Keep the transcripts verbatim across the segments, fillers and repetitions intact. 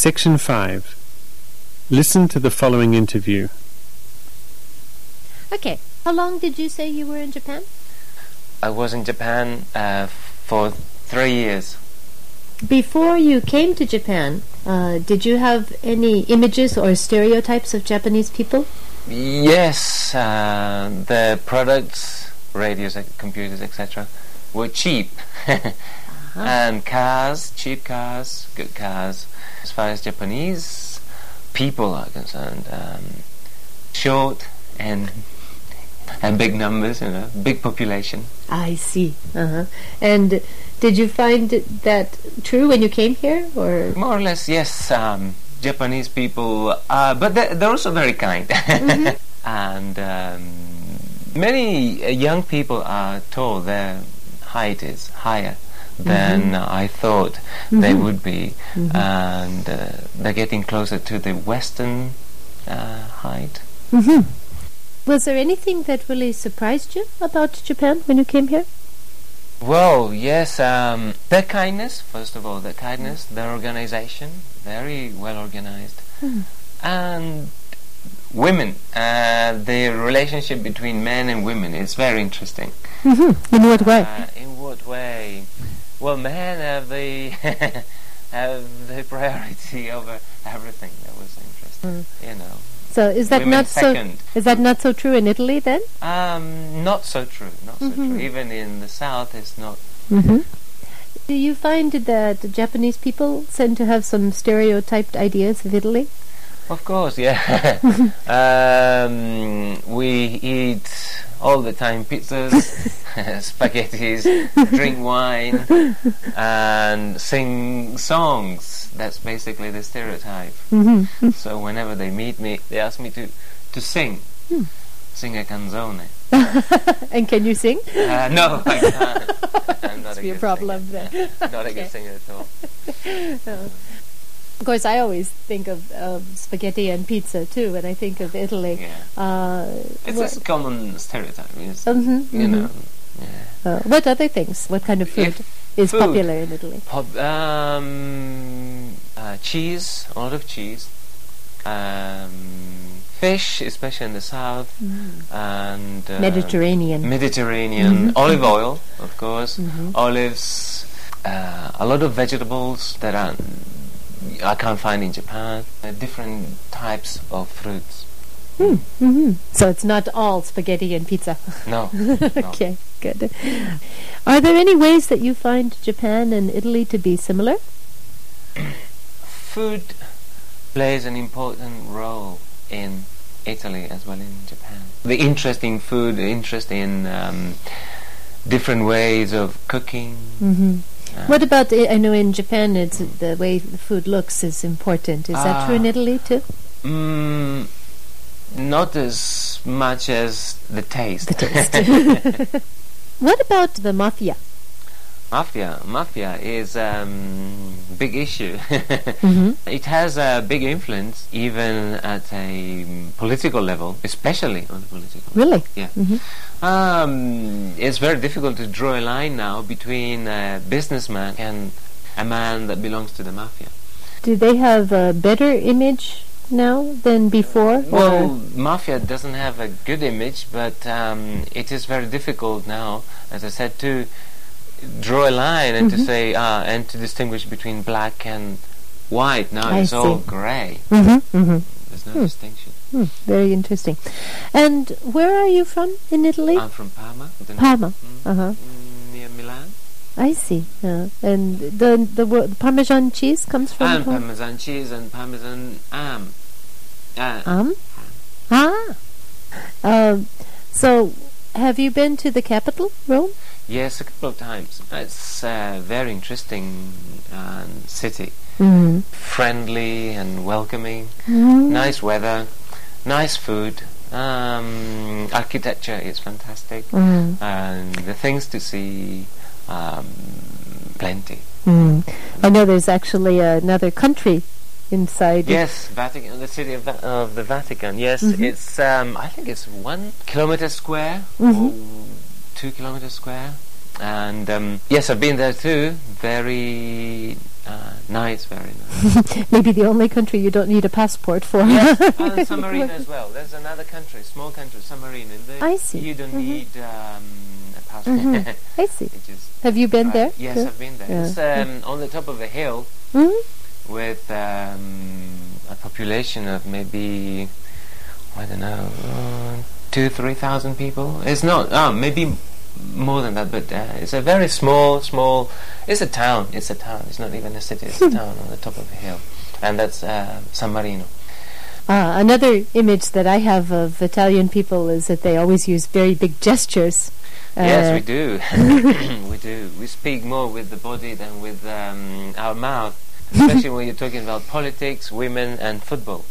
Section five. Listen to the following interview. Okay. How long did you say you were in Japan? I was in Japan uh, for three years. Before you came to Japan, uh, did you have any images or stereotypes of Japanese people? Yes, uh, the products, radios, computers, et cetera, were cheap. uh-huh. And cars, cheap cars, good cars. As far as Japanese people are concerned, um, short and and big numbers, you know, big population. I see. Uh-huh. And did you find that true when you came here, or more or less? Yes. Um, Japanese people, uh, but they're, they're also very kind. Mm-hmm. And um, many uh, young people are told their height is higher than mm-hmm. uh, I thought mm-hmm. they would be, mm-hmm. and uh, they're getting closer to the Western uh, height. Mm-hmm. Was there anything that really surprised you about Japan when you came here? Well, yes, um, their kindness, first of all, their kindness, their organization, very well organized, mm. and women, uh, the relationship between men and women is very interesting. Mm-hmm. In what way? Uh, in what way? Well, men have the have the priority over everything. That was interesting, mm. you know. So is that women not second. so? Is that not so true in Italy then? Um, not so true. Not mm-hmm. so true. Even in the south, it's not. Mm-hmm. Do you find that Japanese people tend to have some stereotyped ideas of Italy? Of course, yeah. um, we eat all the time pizzas, spaghettis, drink wine, and sing songs. That's basically the stereotype. Mm-hmm. So whenever they meet me, they ask me to, to sing, mm. sing a canzone. And can you sing? Uh, no, I can't. I'm not Must a be good a problem singer. then. Not Okay. a good singer at all. No. Of course, I always think of um, spaghetti and pizza too when I think of Italy. Yeah. Uh, it's just a common stereotype. It's, mm-hmm, you mm-hmm. know. Yeah. Uh, what other things? What kind of food If is food, popular in Italy? Pop, um, uh, cheese, a lot of cheese. Um, fish, especially in the south. Mm. And uh, Mediterranean. Mediterranean. Mm-hmm. Olive oil, of course. Mm-hmm. Olives. Uh, a lot of vegetables that are I can't find in Japan. Uh, different types of fruits. Mm. Mm-hmm. So it's not all spaghetti and pizza. No. Okay, no. Good. Are there any ways that you find Japan and Italy to be similar? Food plays an important role in Italy as well in Japan. The interest in food, the interest in um, different ways of cooking. Mm-hmm. Uh, what about, I know in Japan it's the way the food looks is important. Is uh, that true in Italy too? Mm, not as much as the taste. The taste. What about the mafia? Mafia, mafia is a um, big issue. Mm-hmm. It has a big influence even at a political level, especially on the political really? level. Yeah. Mm-hmm. Um, it's very difficult to draw a line now between a businessman and a man that belongs to the mafia. Do they have a better image now than before? Well, or? Mafia doesn't have a good image, but um, it is very difficult now, as I said, to draw a line and mm-hmm. to say ah and to distinguish between black and white. Now I it's see. all grey. Mm-hmm, mm-hmm. There's no hmm. distinction. Hmm. Very interesting. And where are you from in Italy? I'm from Parma. Parma. Mm, uh-huh. mm, near Milan. I see. Uh, and the the, the Parmesan cheese comes from And Parma? Parmesan cheese and Parmesan ham. Uh, um? Ah. Um, so, have you been to the capital, Rome? Yes, a couple of times. It's a very interesting uh, city. Mm-hmm. Friendly and welcoming. Mm-hmm. Nice weather. Nice food. Um, architecture is fantastic. Mm-hmm. And the things to see, um, plenty. Mm-hmm. I know there's actually another country inside. Yes, Vatican, the city of, Va- of the Vatican. Yes, mm-hmm. it's. Um, I think it's one kilometer square, mm-hmm. or two kilometers square, and um, yes, I've been there too. Very uh, Nice, very nice. Maybe the only country you don't need a passport for. Yes, and San Marino as well. There's another country, small country, San Marino. In the, I see. You don't Mhm. need um, a passport. Mhm. I see. You just Have you been drive. there? Yes, Yeah. I've been there. Yeah. It's um, on the top of a hill Mhm. with um, a population of maybe, I don't know, uh, two, three thousand people. It's not, oh, maybe more than that, but uh, it's a very small, small, it's a town, it's a town, it's not even a city, it's a town on the top of a hill. And that's uh, San Marino. Uh, another image that I have of Italian people is that they always use very big gestures. Yes, Uh, we do. We do. We speak more with the body than with um, our mouth, especially when you're talking about politics, women, and football.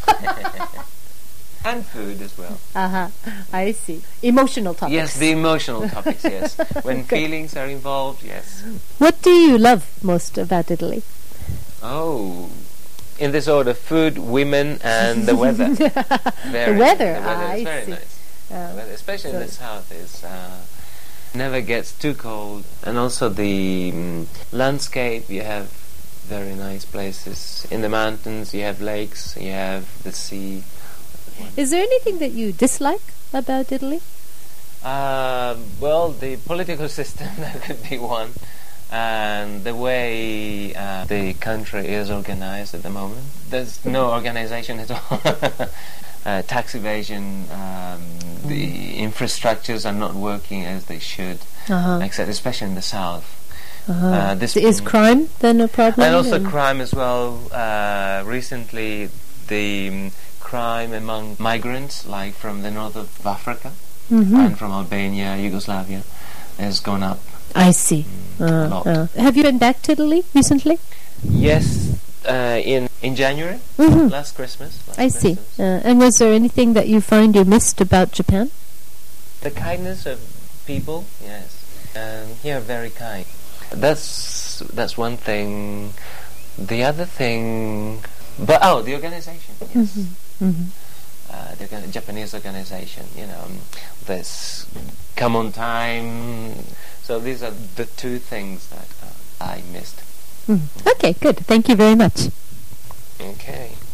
And food as well. Uh-huh. I see. Emotional topics. Yes, the emotional topics, yes. When Good. feelings are involved, yes. What do you love most about Italy? Oh, in this order, food, women, and the weather. Very, The weather, The weather I is very see. nice. Uh, The weather, especially in so- the south, is uh, never gets too cold. And also the mm, landscape, you have very nice places. In the mountains, you have lakes, you have the sea. Is there anything that you dislike about Italy? Uh, well, the political system, that could be one. And the way uh, the country is organized at the moment. There's no organization at all. uh, tax evasion, um, the infrastructures are not working as they should, Uh-huh. except especially in the south. Uh-huh. Uh, this Is crime then a problem? and also And- crime as well. Uh, recently, the um, crime among migrants, like from the north of Africa Mhm. and from Albania, Yugoslavia, has gone up. I see. a Uh, lot. uh. Have you been back to Italy recently? Yes, uh, in in January, Mhm. last Christmas. Last I see. Christmas. Uh, and was there anything that you find you missed about Japan? The kindness of people, yes, and here very kind. That's that's one thing. The other thing, but oh, the organization, yes. Mhm. Mhm. Uh, the organ- Japanese organization, you know, um, this come on time. So these are the two things that uh, I missed. Mm. Okay, good. Thank you very much. Okay.